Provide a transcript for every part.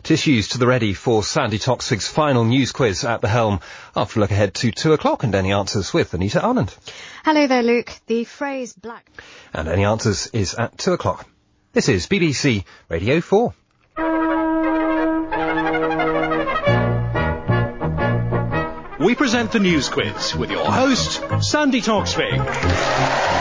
Tissues to the ready for Sandy Toksvig's final news quiz at the helm. After a look ahead to 2 o'clock and Any Answers with Anita Arnott. Hello there, Luke. The phrase black... And Any Answers is at 2 o'clock. This is BBC Radio 4. We present the news quiz with your host, Sandy Toksvig.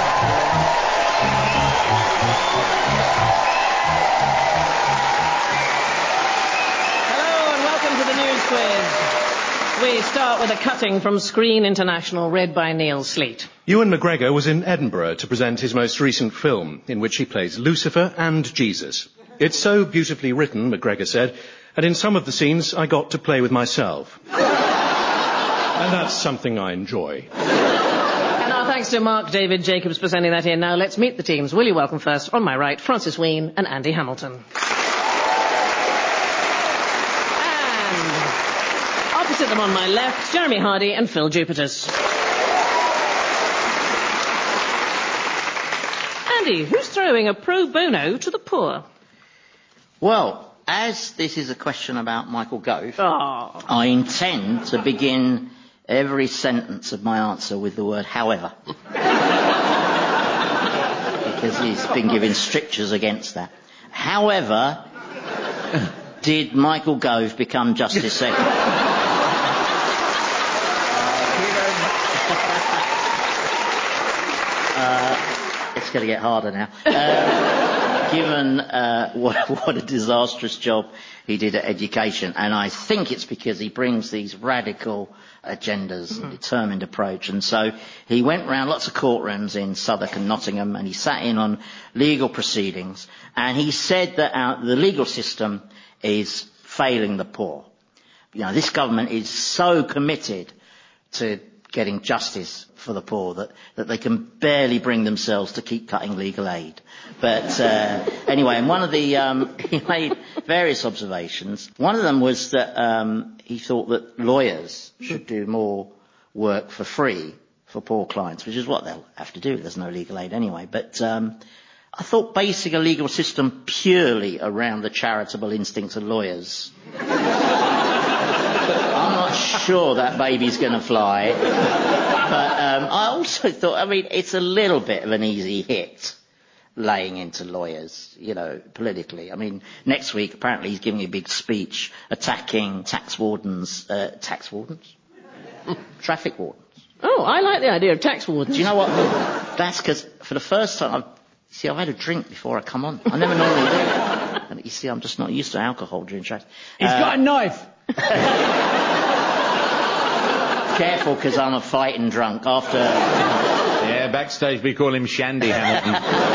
We start with a cutting from Screen International, read by Neil Sleet. Ewan McGregor was in Edinburgh to present his most recent film, in which he plays Lucifer and Jesus. It's so beautifully written, McGregor said, and in some of the scenes I got to play with myself. And that's something I enjoy. And our thanks to Mark David Jacobs for sending that in. Now let's meet the teams. Will you welcome first, on my right, Francis Wheen and Andy Hamilton. Opposite them on my left, Jeremy Hardy and Phil Jupiters. Andy, who's throwing a pro bono to the poor? Well, as this is a question about Michael Gove, Oh. I intend to begin every sentence of my answer with the word however. Because he's been given strictures against that. However, did Michael Gove become Justice Secretary? It's going to get harder now. Given what a disastrous job he did at education, and I think it's because he brings these radical agendas and determined approach, and so he went round lots of courtrooms in Southwark and Nottingham, and he sat in on legal proceedings, and he said that the legal system is failing the poor. You know, this government is so committed to getting justice for the poor that they can barely bring themselves to keep cutting legal aid. But anyway, and one of the he made various observations. One of them was that he thought that lawyers should do more work for free for poor clients, which is what they'll have to do. There's no legal aid anyway. But I thought basing a legal system purely around the charitable instincts of lawyers, I'm not sure that baby's going to fly. But I also thought, I mean, it's a little bit of an easy hit laying into lawyers, you know, politically. I mean, next week, apparently, he's giving a big speech attacking tax wardens? Traffic wardens. Oh, I like the idea of tax wardens. Do you know what? That's because for the first time, I've had a drink before I come on. I never normally do. And you see, I'm just not used to alcohol during traffic. He's got a knife. Careful, because I'm a fighting drunk after... Yeah, backstage we call him Shandy Hamilton.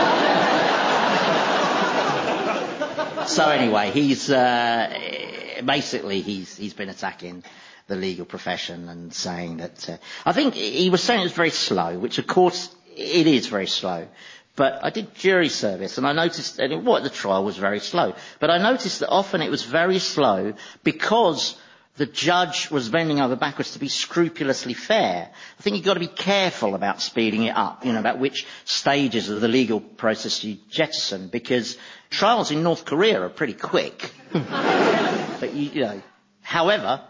So anyway, he's basically he's been attacking the legal profession and saying that... I think he was saying it was very slow, which of course it is very slow. But I did jury service, and I noticed that the trial was very slow. But I noticed that often it was very slow because the judge was bending over backwards to be scrupulously fair. I think you've got to be careful about speeding it up, you know, about which stages of the legal process you jettison, because trials in North Korea are pretty quick. But, you know, however...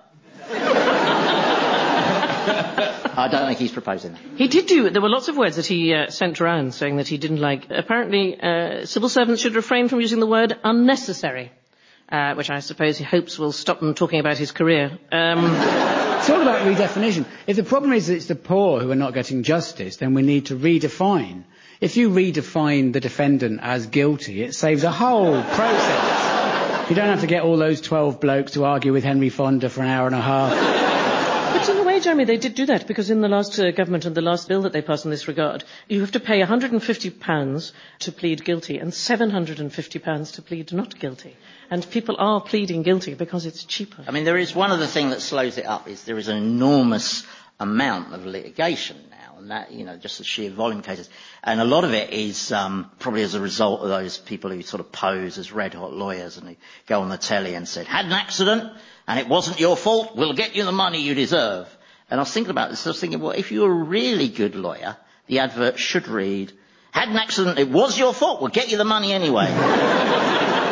I don't think he's proposing that. He did there were lots of words that he sent around saying that he didn't like. Apparently, civil servants should refrain from using the word unnecessary, which I suppose he hopes will stop them talking about his career. It's all about redefinition. If the problem is that it's the poor who are not getting justice, then we need to redefine. If you redefine the defendant as guilty, it saves a whole process. You don't have to get all those 12 blokes to argue with Henry Fonda for an hour and a half. But in a way, Jeremy, they did do that, because in the last government and the last bill that they passed in this regard, you have to pay £150 to plead guilty and £750 to plead not guilty. And people are pleading guilty because it's cheaper. I mean, there is one other thing that slows it up, is there is an enormous amount of litigation now, and that, you know, just the sheer volume cases. And a lot of it is probably as a result of those people who sort of pose as red-hot lawyers and who go on the telly and said, had an accident and it wasn't your fault, we'll get you the money you deserve. And I was thinking about this, I was thinking, well, if you're a really good lawyer, the advert should read, had an accident, it was your fault, we'll get you the money anyway.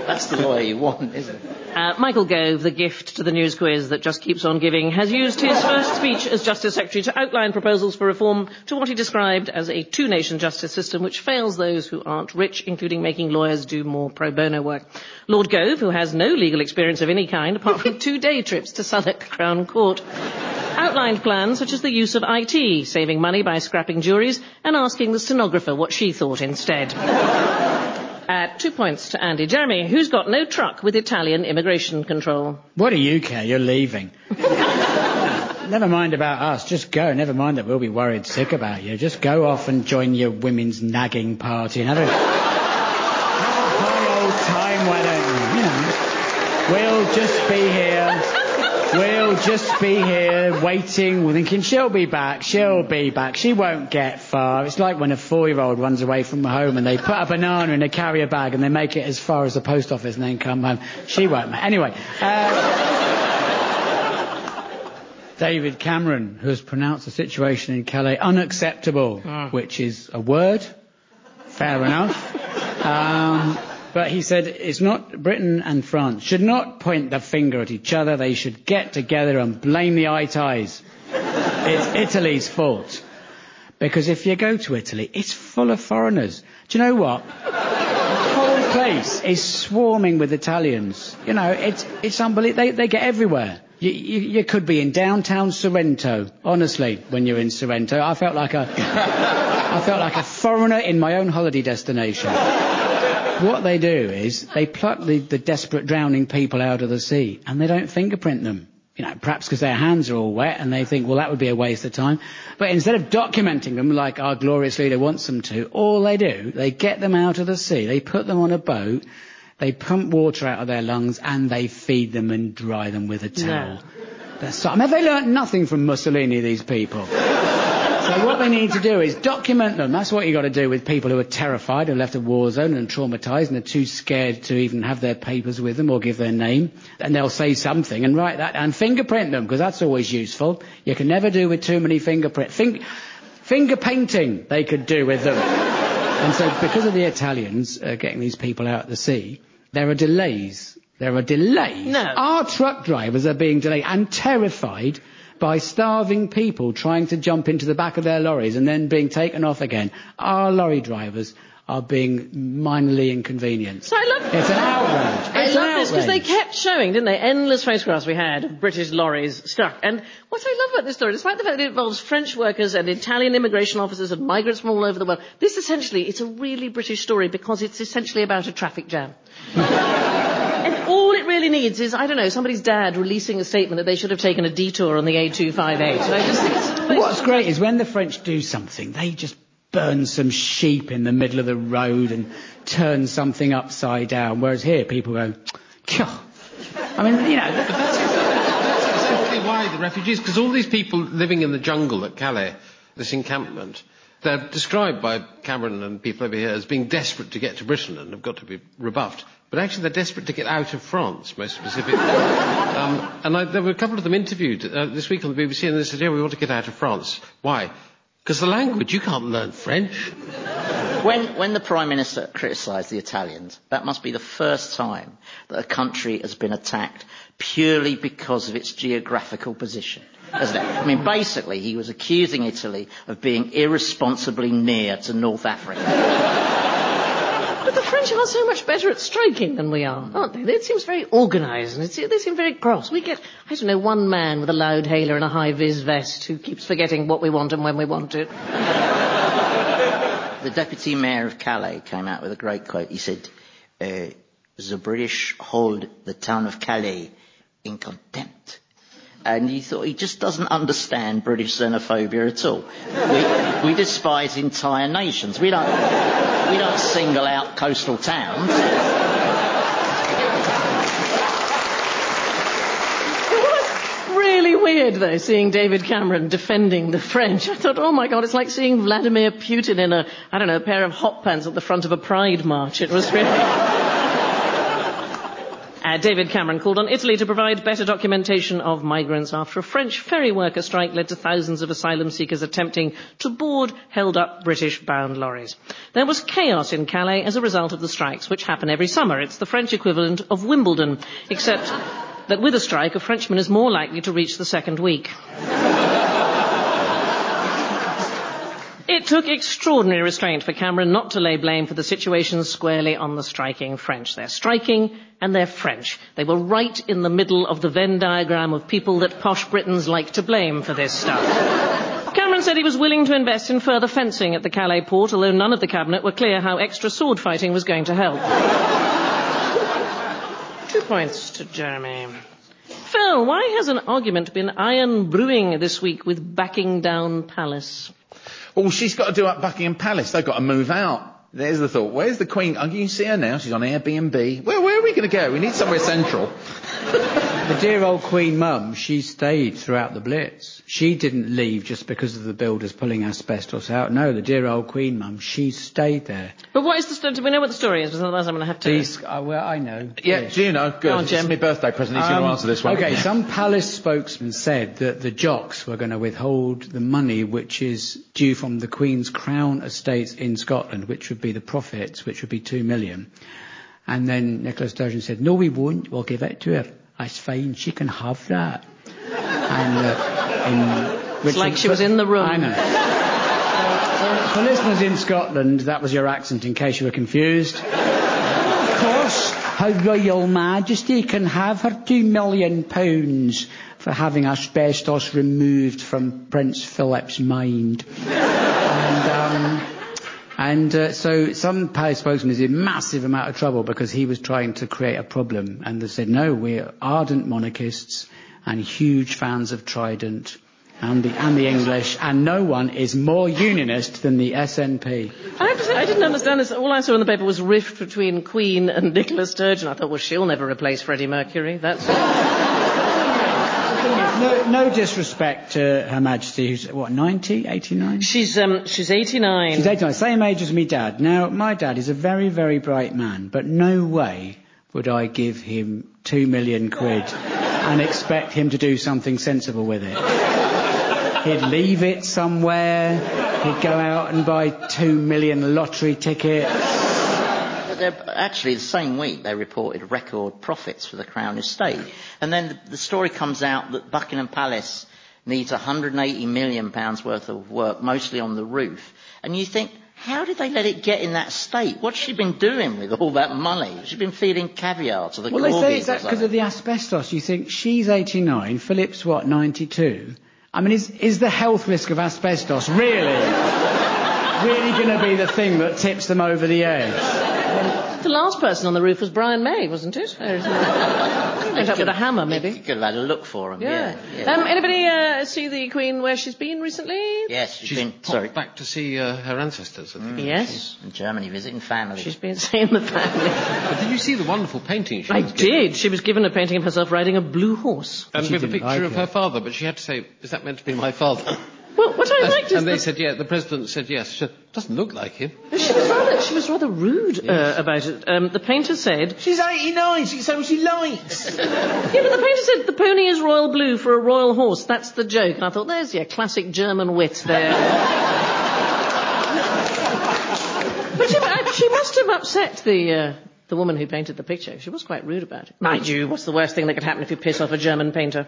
That's the lawyer you want, isn't it? Michael Gove, the gift to the news quiz that just keeps on giving, has used his first speech as Justice Secretary to outline proposals for reform to what he described as a two-nation justice system which fails those who aren't rich, including making lawyers do more pro bono work. Lord Gove, who has no legal experience of any kind apart from 2 day trips to Southwark Crown Court, outlined plans such as the use of IT, saving money by scrapping juries, and asking the stenographer what she thought instead. 2 points to Andy. Jeremy, who's got no truck with Italian immigration control? What do you care? You're leaving. Never mind about us. Just go. Never mind that we'll be worried sick about you. Just go off and join your women's nagging party and have a high old time, why don't you? We'll just be here. We'll just be here waiting, thinking she'll be back. She won't get far. It's like when a 4-year-old runs away from home and they put a banana in a carrier bag and they make it as far as the post office and then come home. She won't. Anyway, David Cameron has pronounced the situation in Calais unacceptable, which is a word. Fair enough. But he said it's not Britain and France should not point the finger at each other. They should get together and blame the Italians. It's Italy's fault. Because if you go to Italy, it's full of foreigners. Do you know what? The whole place is swarming with Italians. You know, it's unbelievable. They get everywhere. You could be in downtown Sorrento. Honestly, when you're in Sorrento, I felt like a foreigner in my own holiday destination. What they do is they pluck the desperate drowning people out of the sea and they don't fingerprint them. You know, perhaps because their hands are all wet and they think, well, that would be a waste of time. But instead of documenting them like our glorious leader wants them to, all they do, they get them out of the sea, they put them on a boat, they pump water out of their lungs and they feed them and dry them with a towel. No. They learnt nothing from Mussolini, these people. So what they need to do is document them. That's what you got to do with people who are terrified and left a war zone and traumatised and are too scared to even have their papers with them or give their name. And they'll say something and write that and fingerprint them, because that's always useful. You can never do with too many fingerprints. Finger painting they could do with them. And so because of the Italians getting these people out at the sea, there are delays. No. Our truck drivers are being delayed and terrified by starving people trying to jump into the back of their lorries and then being taken off again. Our lorry drivers are being minorly inconvenienced. So it's an outrage. I love this because they kept showing, didn't they, endless photographs we had of British lorries stuck. And what I love about this story, despite the fact that it involves French workers and Italian immigration officers and migrants from all over the world, this essentially, it's a really British story because it's essentially about a traffic jam. And all it really needs is, I don't know, somebody's dad releasing a statement that they should have taken a detour on the A258. And I just think it's What's great is when the French do something, they just burn some sheep in the middle of the road and turn something upside down, whereas here people go, Kyah. I mean, you know... That's exactly why the refugees, because all these people living in the jungle at Calais, this encampment, they're described by Cameron and people over here as being desperate to get to Britain and have got to be rebuffed. But actually they're desperate to get out of France, most specifically. There were a couple of them interviewed this week on the BBC, and they said, yeah, we want to get out of France. Why? Because the language, you can't learn French. When the Prime Minister criticised the Italians, that must be the first time that a country has been attacked purely because of its geographical position, isn't it? I mean, basically, he was accusing Italy of being irresponsibly near to North Africa. But the French are so much better at striking than we are, aren't they? It seems very organised and they seem very cross. We get, I don't know, one man with a loud hailer and a high-vis vest who keeps forgetting what we want and when we want it. The Deputy Mayor of Calais came out with a great quote. He said, the British hold the town of Calais in contempt. And you thought, he just doesn't understand British xenophobia at all. We despise entire nations. We don't single out coastal towns. Really weird, though, seeing David Cameron defending the French. I thought, oh my God, it's like seeing Vladimir Putin in a pair of hot pants at the front of a pride march. It was really... David Cameron called on Italy to provide better documentation of migrants after a French ferry worker strike led to thousands of asylum seekers attempting to board held-up British-bound lorries. There was chaos in Calais as a result of the strikes, which happen every summer. It's the French equivalent of Wimbledon, except that with a strike, a Frenchman is more likely to reach the second week. It took extraordinary restraint for Cameron not to lay blame for the situation squarely on the striking French. They're striking and they're French. They were right in the middle of the Venn diagram of people that posh Britons like to blame for this stuff. Cameron said he was willing to invest in further fencing at the Calais port, although none of the cabinet were clear how extra sword fighting was going to help. 2 points to Jeremy. Phil, why has an argument been iron brewing this week with Buckingham Palace? Oh, she's got to do up Buckingham Palace. They've got to move out. There's the thought. Where's the Queen? Oh, you can see her now. She's on Airbnb. Where are we going to go? We need somewhere central. The dear old Queen Mum, she stayed throughout the Blitz. She didn't leave just because of the builders pulling asbestos out. No, the dear old Queen Mum, she stayed there. But what is the story? Do we know what the story is? Because otherwise I'm going to have to... Please, well, I know. Yeah, Yes. do you know? Good. Go on, Jim. It's my birthday present. He's going to answer this one. Okay, some palace spokesman said that the jocks were going to withhold the money which is due from the Queen's Crown estates in Scotland, which would be the profits, which would be 2 million. And then Nicola Sturgeon said, no, we won't. We'll give it to her. That's fine. She can have that. And it's like she was in the room. I know. For listeners in Scotland, that was your accent in case you were confused. Of course, Her Royal Majesty can have her £2 million for having asbestos removed from Prince Philip's mind. So some palace spokesman is in massive amount of trouble because he was trying to create a problem, and they said, no, we're ardent monarchists and huge fans of Trident and the English, and no one is more unionist than the SNP. I have to say, I didn't understand this. All I saw in the paper was rift between Queen and Nicola Sturgeon. I thought, well, she'll never replace Freddie Mercury. That's No disrespect to Her Majesty, who's, 90, 89? She's 89. She's 89, same age as me dad. Now, my dad is a very, very bright man, but no way would I give him 2 million quid and expect him to do something sensible with it. He'd leave it somewhere, he'd go out and buy 2 million lottery tickets. Actually, the same week, they reported record profits for the Crown Estate. And then the story comes out that Buckingham Palace needs £180 million worth of work, mostly on the roof. And you think, how did they let it get in that state? What's she been doing with all that money? She's been feeding caviar to the corgis. Well, they say it's that because of the asbestos. You think, she's 89, Philip's, 92? I mean, is the health risk of asbestos really going to be the thing that tips them over the edge? The last person on the roof was Brian May, wasn't it? Went up with a hammer, maybe. You could have had a look for him, yeah. Anybody see the Queen where she's been recently? Yes, she's been back to see her ancestors, I think. Yes. In Germany, visiting family. She's been seeing the family. But did you see the wonderful painting she was given? I did. She was given a painting of herself riding a blue horse. And with a picture of her father, but she had to say, is that meant to be my father? Well, what I liked is... And they said, yeah, the President said yes. She said, doesn't look like him. She was rather rude about it. The painter said... She's 89, she can say what she likes. Yeah, but the painter said the pony is royal blue for a royal horse. That's the joke. And I thought, there's your classic German wit there. But she must have upset the woman who painted the picture. She was quite rude about it. Mind you, what's the worst thing that could happen if you piss off a German painter?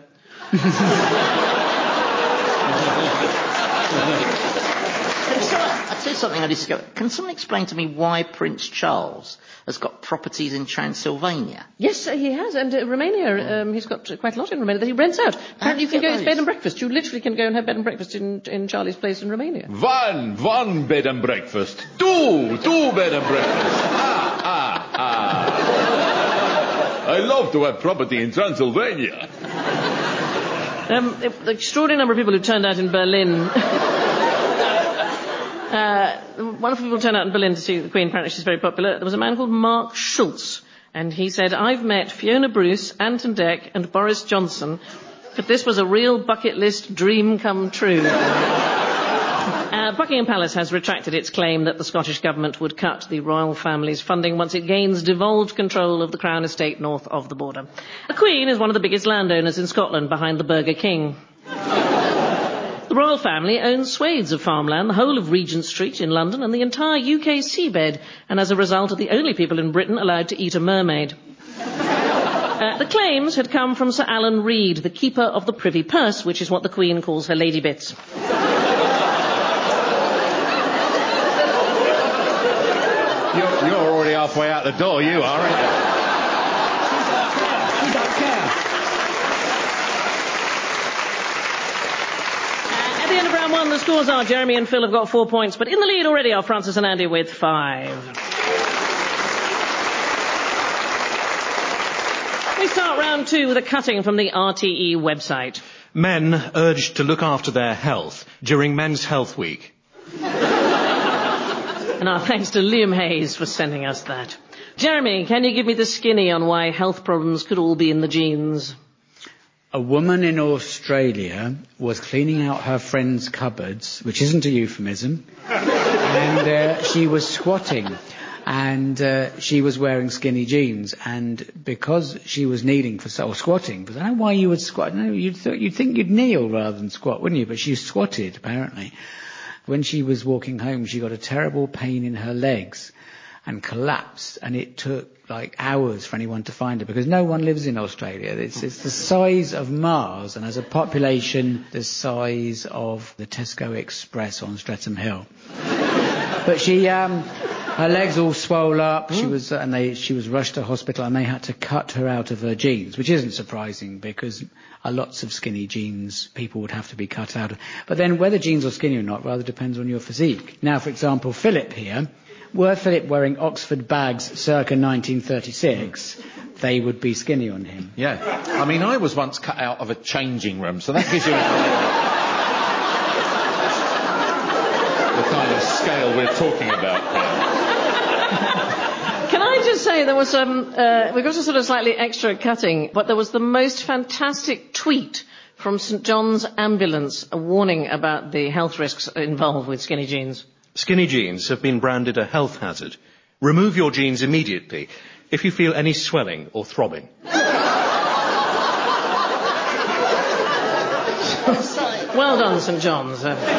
I'll tell you something I discovered. Can someone explain to me why Prince Charles has got properties in Transylvania? Yes, he has, and Romania, he's got quite a lot in Romania that he rents out. Apparently you can go, it's bed and breakfast. You literally can go and have bed and breakfast in Charlie's place in Romania. One bed and breakfast. Two bed and breakfast. I love to have property in Transylvania. The extraordinary number of people who turned out in Berlin... wonderful people turned out in Berlin to see the Queen. Apparently she's very popular. There was a man called Mark Schultz, and he said, I've met Fiona Bruce, Anton Deck and Boris Johnson, but this was a real bucket list dream come true. Buckingham Palace has retracted its claim that the Scottish Government would cut the royal family's funding once it gains devolved control of the Crown estate north of the border. The Queen is one of the biggest landowners in Scotland, behind the Burger King. The royal family owns swathes of farmland, the whole of Regent Street in London and the entire UK seabed, and as a result are the only people in Britain allowed to eat a mermaid. The claims had come from Sir Alan Reid, the keeper of the Privy Purse, which is what the Queen calls her lady bits. You're already halfway out the door, you are, aren't you? At the end of round one, the scores are Jeremy and Phil have got 4 points, but in the lead already are Francis and Andy with 5. We start round 2 with a cutting from the RTE website. Men urged to look after their health during Men's Health Week. And our thanks to Liam Hayes for sending us that. Jeremy, can you give me the skinny on why health problems could all be in the genes? A woman in Australia was cleaning out her friend's cupboards, which isn't a euphemism, and she was squatting. And she was wearing skinny jeans, and because she was kneeling or squatting, because I don't know why you would squat. No, you'd think you'd kneel rather than squat, wouldn't you? But she squatted, apparently. When she was walking home, she got a terrible pain in her legs and collapsed, and it took like hours for anyone to find her, because no one lives in Australia. It's the size of Mars, and has a population the size of the Tesco Express on Streatham Hill. But she, her legs all swole up. She was rushed to hospital, and they had to cut her out of her jeans, which isn't surprising because lots of skinny jeans people would have to be cut out of. But then whether jeans are skinny or not rather depends on your physique. Now, for example, Philip here, were Philip wearing Oxford bags circa 1936, they would be skinny on him. Yeah. I mean, I was once cut out of a changing room, so that gives you the kind of scale we're talking about here. Can I just say there was we got a sort of slightly extra cutting, but there was the most fantastic tweet from St John's Ambulance, a warning about the health risks involved with skinny jeans. Skinny jeans have been branded a health hazard. Remove your jeans immediately if you feel any swelling or throbbing. Well done, St John's.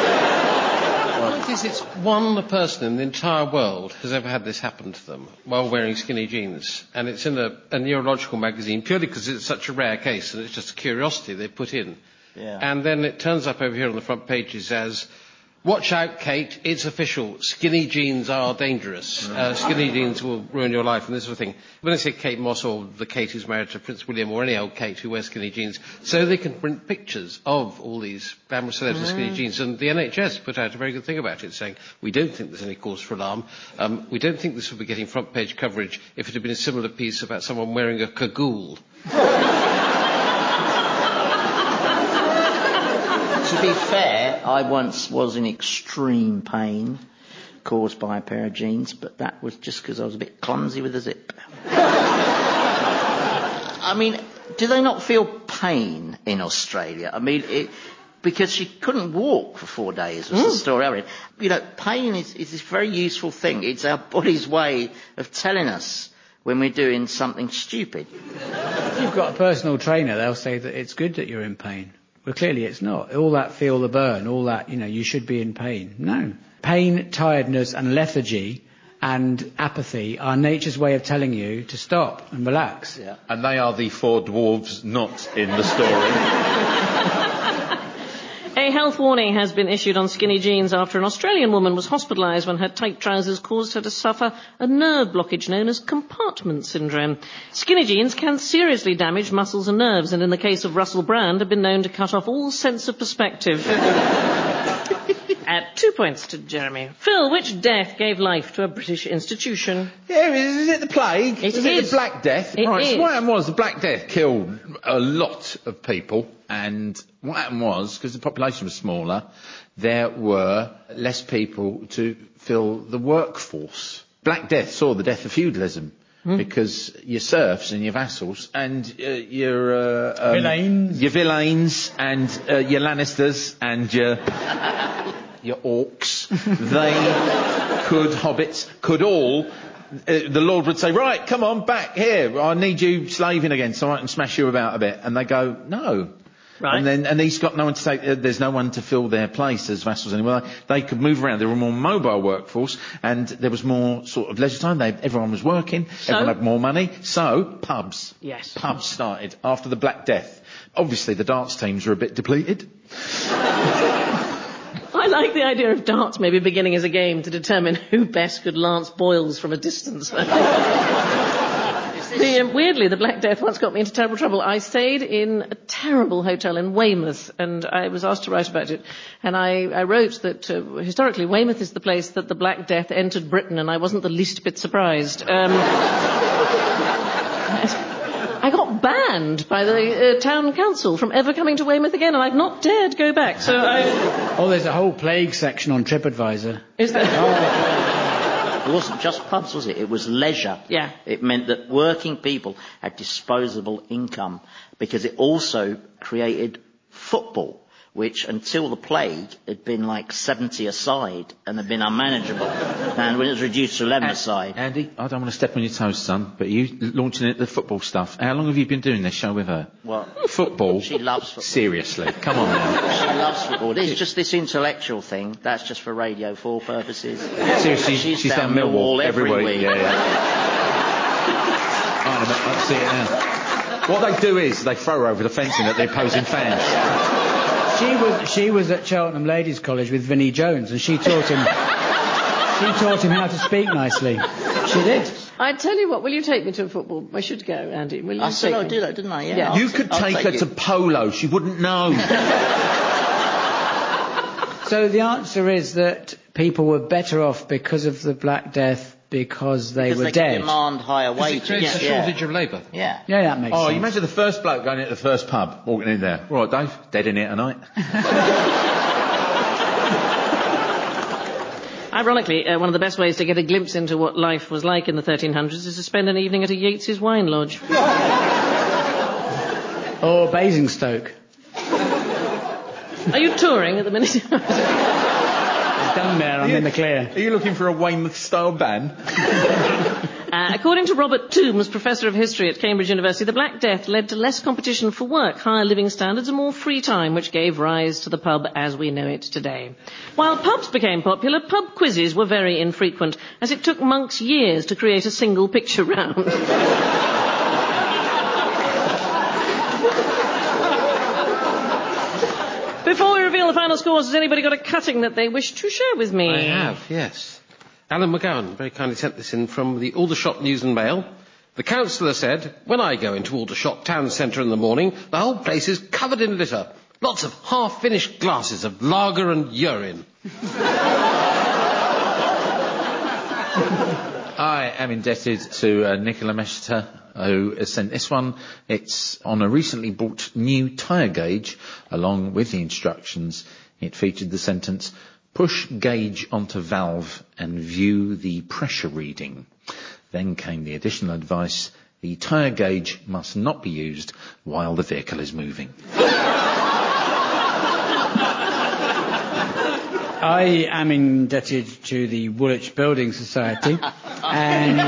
It's one person in the entire world has ever had this happen to them while wearing skinny jeans, and it's in a neurological magazine purely because it's such a rare case and it's just a curiosity they put in. Yeah. And then it turns up over here on the front pages as, "Watch out, Kate, it's official. Skinny jeans are dangerous. Skinny jeans will ruin your life," and this sort of thing. When I say Kate Moss or the Kate who's married to Prince William or any old Kate who wears skinny jeans, so they can print pictures of all these glamorous celebs with skinny jeans. And the NHS put out a very good thing about it, saying, "We don't think there's any cause for alarm. We don't think this will be getting front page coverage if it had been a similar piece about someone wearing a cagoule." To be fair, I once was in extreme pain caused by a pair of jeans, but that was just because I was a bit clumsy with a zip. I mean, do they not feel pain in Australia? I mean, because she couldn't walk for 4 days was the story I read. You know, pain is this very useful thing. It's our body's way of telling us when we're doing something stupid. If you've got a personal trainer, they'll say that it's good that you're in pain. Well, clearly it's not. All that feel the burn, all that, you should be in pain. No. Pain, tiredness and lethargy and apathy are nature's way of telling you to stop and relax. Yeah. And they are the 4 dwarves not in the story. A health warning has been issued on skinny jeans after an Australian woman was hospitalised when her tight trousers caused her to suffer a nerve blockage known as compartment syndrome. Skinny jeans can seriously damage muscles and nerves, and in the case of Russell Brand, have been known to cut off all sense of perspective. At 2 points to Jeremy. Phil, which death gave life to a British institution? Yeah, is it the plague? It is. It the Black Death? It right, is. So what happened was the Black Death killed a lot of people, and what happened was, because the population was smaller, there were less people to fill the workforce. Black Death saw the death of feudalism. Because your serfs and your vassals and your villeins and your Lannisters and your orcs hobbits could all... the Lord would say, right, come on, back here. I need you slaving again so I can smash you about a bit. And they go, no. Right. And he's got no one to take, there's no one to fill their place as vassals anymore. They could move around. They were a more mobile workforce and there was more sort of leisure time. Everyone was working. So? Everyone had more money. So, pubs. Yes. Pubs started after the Black Death. Obviously, the darts teams were a bit depleted. I like the idea of darts maybe beginning as a game to determine who best could lance boils from a distance. Weirdly, the Black Death once got me into terrible trouble. I stayed in a terrible hotel in Weymouth, and I was asked to write about it. And I wrote that historically Weymouth is the place that the Black Death entered Britain, and I wasn't the least bit surprised. I got banned by the town council from ever coming to Weymouth again, and I've not dared go back. So Oh, there's a whole plague section on TripAdvisor. Is there? It wasn't just pubs, was it? It was leisure. Yeah. It meant that working people had disposable income because it also created football, which until the plague had been like 70 a side and had been unmanageable. And when it was reduced to 11 a side. Andy, I don't want to step on your toes, son, but you launching it the football stuff. How long have you been doing this show with her? Well, football? She loves football. Seriously, come on now. She loves football. This is just this intellectual thing. That's just for Radio 4 purposes. Seriously, she's down Millwall every week. Yeah. I see it now. What they do is they throw her over the fencing at the opposing fans. She was at Cheltenham Ladies College with Vinnie Jones, and she taught him how to speak nicely. She did. I tell you what, will you take me to a football? I should go, Andy. Will you I said take I'd me? do that, didn't I? Yeah. You could take her to polo. She wouldn't know. So the answer is that people were better off because of the Black Death because they were could dead. demand higher Because wages. it creates a shortage of labour. Yeah. Yeah, that makes sense. You imagine the first bloke going into the first pub, walking in there. All right, Dave, dead in here tonight. Ironically, one of the best ways to get a glimpse into what life was like in the 1300s is to spend an evening at a Yates's wine lodge. Or Basingstoke. Are you touring at the minute? Done there, I'm in the clear. Are you looking for a Weymouth-style ban? According to Robert Toombs, Professor of History at Cambridge University, the Black Death led to less competition for work, higher living standards and more free time, which gave rise to the pub as we know it today. While pubs became popular, pub quizzes were very infrequent, as it took monks years to create a single picture round. Before we reveal the final scores, has anybody got a cutting that they wish to share with me? I have, yes. Alan McGowan very kindly sent this in from the Aldershot News and Mail. The councillor said, when I go into Aldershot town centre in the morning, the whole place is covered in litter. Lots of half-finished glasses of lager and urine. I am indebted to Nicola Meschter, who has sent this one. It's on a recently bought new tyre gauge. Along with the instructions, it featured the sentence, push gauge onto valve and view the pressure reading. Then came the additional advice, the tyre gauge must not be used while the vehicle is moving. I am indebted to the Woolwich Building Society, and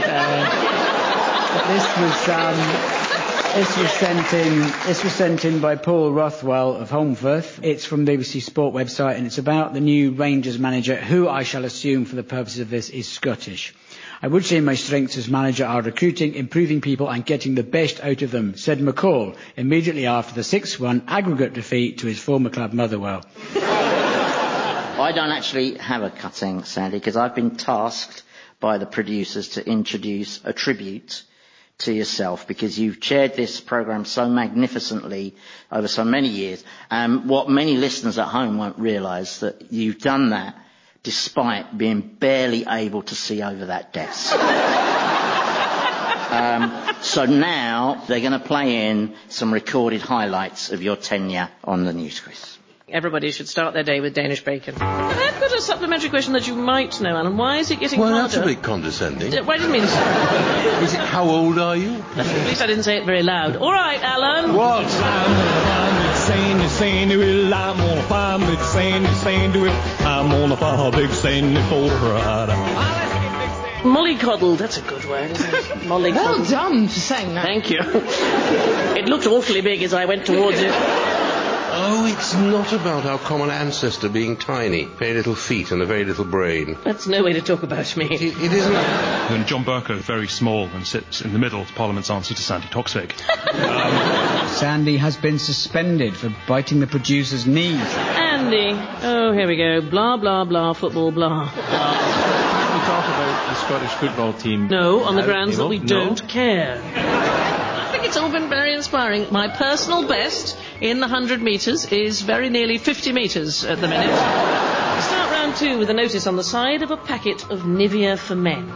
this was sent in by Paul Rothwell of Holmfirth. It's from the BBC Sport website, and it's about the new Rangers manager, who I shall assume for the purposes of this is Scottish. I would say my strengths as manager are recruiting, improving people and getting the best out of them, said McCall immediately after the 6-1 aggregate defeat to his former club Motherwell. I don't actually have a cutting, Sandy, because I've been tasked by the producers to introduce a tribute to yourself, because you've chaired this programme so magnificently over so many years. What many listeners at home won't realise, that you've done that despite being barely able to see over that desk. So now they're going to play in some recorded highlights of your tenure on the News Quiz. Everybody should start their day with Danish bacon. I've got a supplementary question that you might know, Alan. Why is it getting harder? Well, that's a bit condescending. Why didn't mean so. Is it how old are you? At least I didn't say it very loud. All right, Alan. What? Sandy, Sandy, well, I'm gonna find big Sandy, Sandy, well, I'm gonna find big Sandy for a ride. Mollycoddled, that's a good word, isn't it? Mollycoddled. Well done for saying that. Thank you. It looked awfully big as I went towards it. Oh, it's not about our common ancestor being tiny, very little feet and a very little brain. That's no way to talk about me. It isn't. And John Burke is very small and sits in the middle of Parliament's answer to Sandy Toksvig. Sandy has been suspended for biting the producer's knee. Andy. Oh, here we go. Blah, blah, blah, football, blah. We talk about the Scottish football team. No, on the grounds that we No. don't care. I think it's all been very inspiring. My personal best in the 100 metres is very nearly 50 metres at the minute. We start round 2 with a notice on the side of a packet of Nivea for men.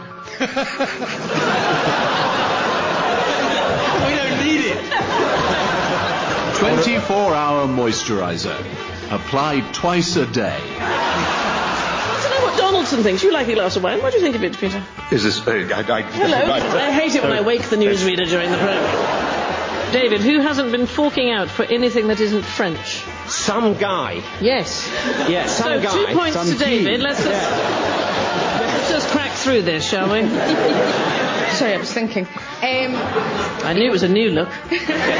We don't need it. 24-hour moisturiser. Applied twice a day. I don't know what Donaldson thinks. You like a glass of wine. What do you think of it, Peter? Is this... Hello. I hate it when I wake the newsreader during the programme. David, who hasn't been forking out for anything that isn't French? Some guy. Yes. Yeah, some guy. So 2 points some to David. key. Let's just crack through this, shall we? Sorry, I was thinking. I knew it was a new look. I'm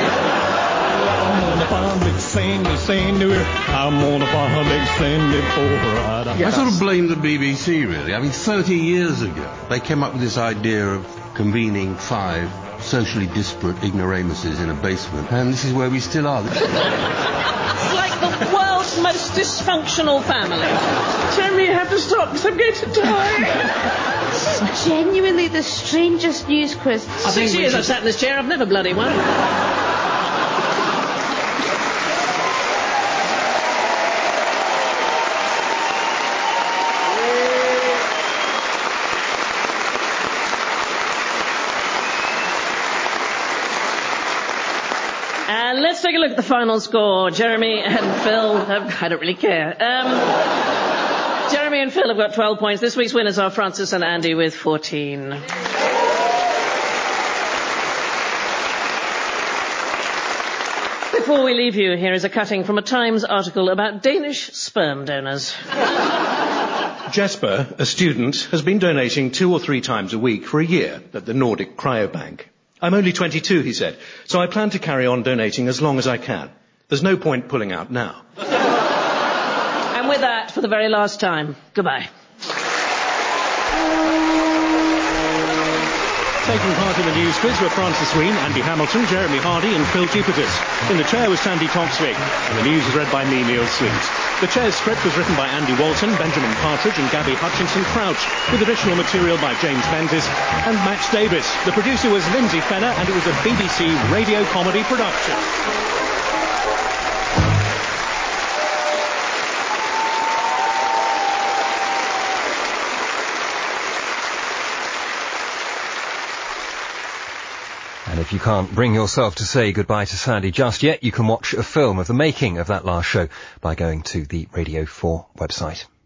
gonna find big Sandy, Sandy, well, I'm gonna find big Sandy for a ride. I sort of blame the BBC, really. I mean, 30 years ago, they came up with this idea of convening 5 socially disparate ignoramuses in a basement, and this is where we still are. It's like the world's most dysfunctional family. Jeremy, you have to stop because I'm going to die. This is genuinely the strangest news quiz. 6 years I've sat in this chair, I've never bloody won. And let's take a look at the final score. Jeremy and Phil I don't really care. Jeremy and Phil have got 12 points. This week's winners are Francis and Andy with 14. Before we leave you, here is a cutting from a Times article about Danish sperm donors. Jesper, a student, has been donating 2 or 3 times a week for a year at the Nordic Cryobank. I'm only 22, he said, so I plan to carry on donating as long as I can. There's no point pulling out now. And with that, for the very last time, goodbye. Taking part in the news quiz were Francis Green, Andy Hamilton, Jeremy Hardy and Phil Jupiters. In the chair was Sandy Toksvig, and the news was read by me, Neil Sweet. The chair's script was written by Andy Walton, Benjamin Partridge and Gabby Hutchinson Crouch, with additional material by James Menzies and Max Davis. The producer was Lindsay Fenner, and it was a BBC radio comedy production. And if you can't bring yourself to say goodbye to Sandy just yet, you can watch a film of the making of that last show by going to the Radio 4 website.